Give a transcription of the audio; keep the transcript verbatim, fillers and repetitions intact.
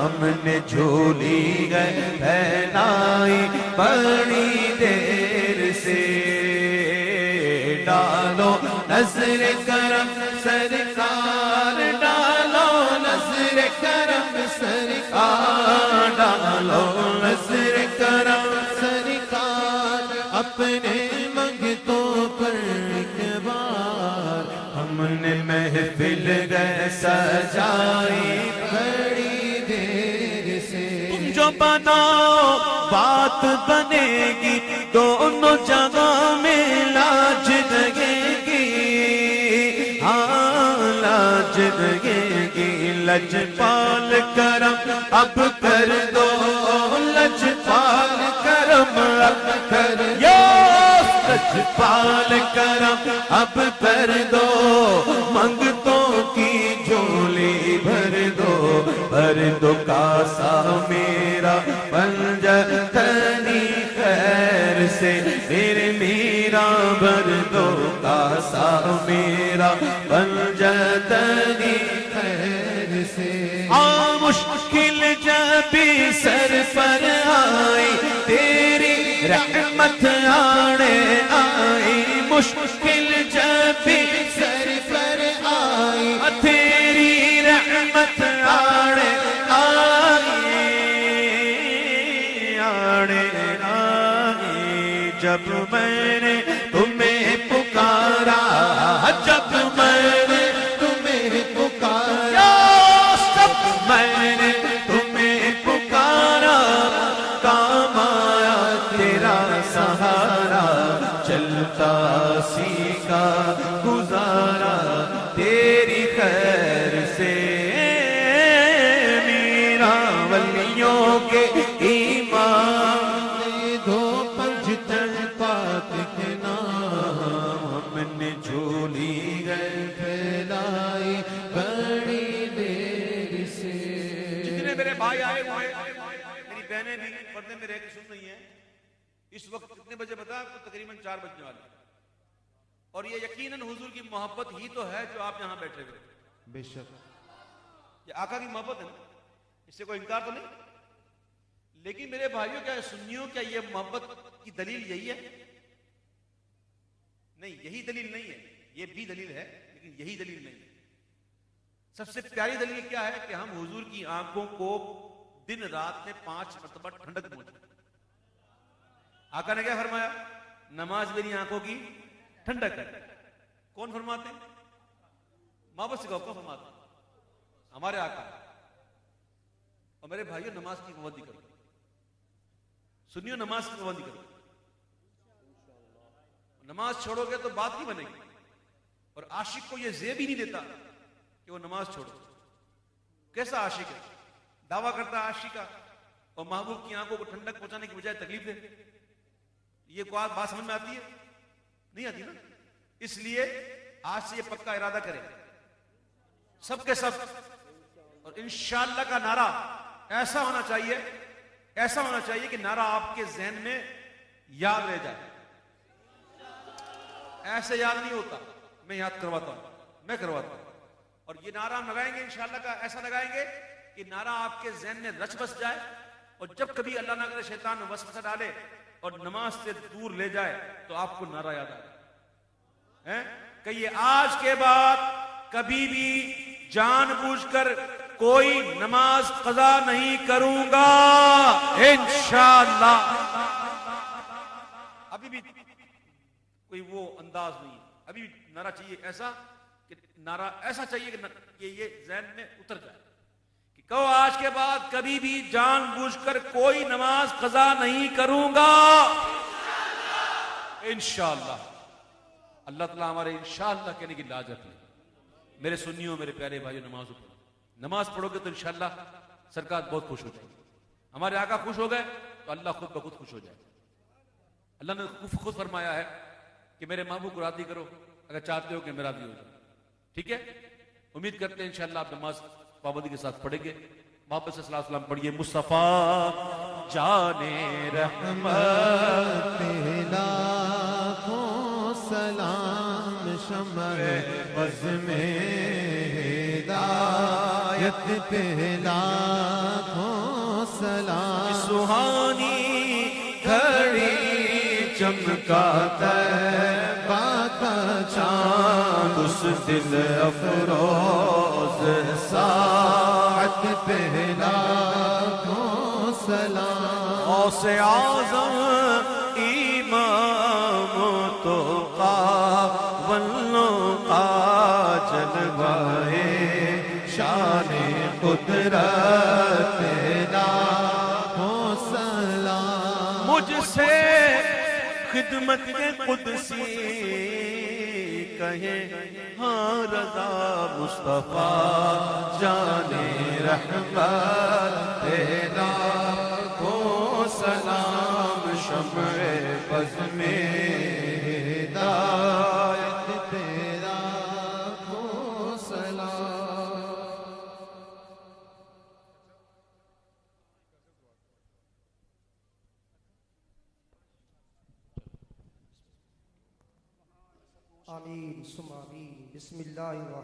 हमने झोली गए फैलाई बड़ी देर से। डालो नजर करम सरकार, डालो नजर करम सरकार, डालो नजर करम सरकार, अपने मंगतों पर एक बार हमने महफिल गए सजाई बड़ी देर से। तुम जो बनाओ बात बनेगी, दोनों जगह में लाज लगेगी, हाँ लाज लगेगी। लजपाल करम अब कर दो, लजपाल करम अब कर यो, लजपाल करम अब कर दो, मंगतों की झोली भर दो, भर दो कासा मेरा पंजतनी खैर से। मेरे मीरा भर दो कासा मेरा पंजतनी खैर से। आ मुश्किल जब भी सर पर आई, तेरी रहमत आने आई, मुश्किल जब भी सर पर आई, तेरी रहमत आने आई, आने आई। जब मैंने तुम्हें पुकारा, जब मैंने तुम्हें पुकारा, जब मैंने तुम्हें पुकारा, काम आया तेरा सहारा, चलता सीखा गुजारा तेरी खैर से। मीरा वलियों के ईमान दे दो पंजतन पाक के नाम, हमने झोली गए फैलाई बड़ी देर से। जितने मेरे भाई आए हुए, मेरी बहनें भी पर्दे में रह के सुन रही हैं, इस वक्त कितने बजे बता आपको? तकरीबन चार बजने वाले। और ये यकीनन हुजूर की मोहब्बत ही तो है जो आप यहां बैठे हुए। बेशक ये आका की मोहब्बत है ना, इससे कोई इनकार तो नहीं। लेकिन मेरे भाइयों, क्या सुन्नियों, क्या ये मोहब्बत की दलील यही है? नहीं, यही दलील नहीं है। ये भी दलील है, लेकिन यही दलील नहीं है। सबसे प्यारी दलील क्या है कि हम हुजूर की आंखों को दिन रात में पांच मरतबा ठंडक पहुंचे। आका ने क्या फरमाया? नमाज मेरी आंखों की ठंडक है। कौन फरमाते हैं? मोहब्बत से कौन फरमाते हैं? हमारे आका। और मेरे भाइयों, नमाज की पाबंदी करो, सुनियो, नमाज की पाबंदी करो। नमाज छोड़ोगे तो बात नहीं बनेगी। और आशिक को यह जेब ही नहीं देता कि वो नमाज छोड़ो। कैसा आशिक है? दावा करता है आशिक का, और महबूब की आंखों को ठंडक पहुंचाने की बजाय तकलीफ दे। ये कोई बात समझ में आती है? नहीं आती ना। इसलिए आज से ये पक्का इरादा करें सबके सब, और इंशाअल्लाह का नारा ऐसा होना चाहिए, ऐसा होना चाहिए कि नारा आपके जहन में याद रह जाए। ऐसे याद नहीं होता, मैं याद करवाता हूं, मैं करवाता हूं। और ये नारा हम लगाएंगे इंशाअल्लाह का, ऐसा लगाएंगे कि नारा आपके जहन में रच बस जाए। और जब कभी अल्लाह ना करे शैतान वसवसा डाले और नमाज से दूर ले जाए, तो आपको नारा याद आए हैं? कहिए, आज के बाद कभी भी जानबूझकर कोई नमाज कज़ा नहीं करूंगा इंशाअल्लाह। अभी भी कोई वो अंदाज नहीं है, अभी भी नारा चाहिए ऐसा कि नारा ऐसा चाहिए कि, कि ये ज़हन में उतर जाए कि कहो, आज के बाद कभी भी जानबूझकर कोई नमाज कज़ा नहीं करूंगा इंशाअल्लाह। अल्लाह ताला हमारे इंशाअल्लाह कहने की लाज रखे। मेरे सुन्नियों, मेरे प्यारे भाइयों, नमाज पढ़ो। नमाज पढ़ोगे तो इंशाअल्लाह सरकार बहुत खुश हो जाएगी। हमारे आका खुश हो गए तो अल्लाह खुद ब खुद खुश हो जाए। अल्लाह ने खुद फरमाया है कि मेरे महबूब को राजी करो अगर चाहते हो कि मैं राजी हो जाऊं। ठीक है, उम्मीद करते हैं इंशाअल्लाह आप नमाज पाबंदी के साथ पढ़ेंगे। मोहब्बत से सलात सलाम पढ़िए। मुस्तफा जाने रहमत लाखों सलाम शम्अ बज़्म हिदायत आयत पे लाखों सलाम। सुहानी घड़ी चमका तैबा का चांद उस दिल अफरोज साथ पे लाखों सलाम। औसे आज़म इमाम तो कावलों का जलवाए शाने कुदरत लाखों सलाम। मुझसे खिदमत के कुदसी कहे हाँ रज़ा मुस्तफा जाने रहमत तेरा को सलाम। शम्ए बज़ में हिदायत तेरा को सलाम। आमीन सुमा आमीन। बिस्मिल्लाहिर्रहमानिर्रहीम।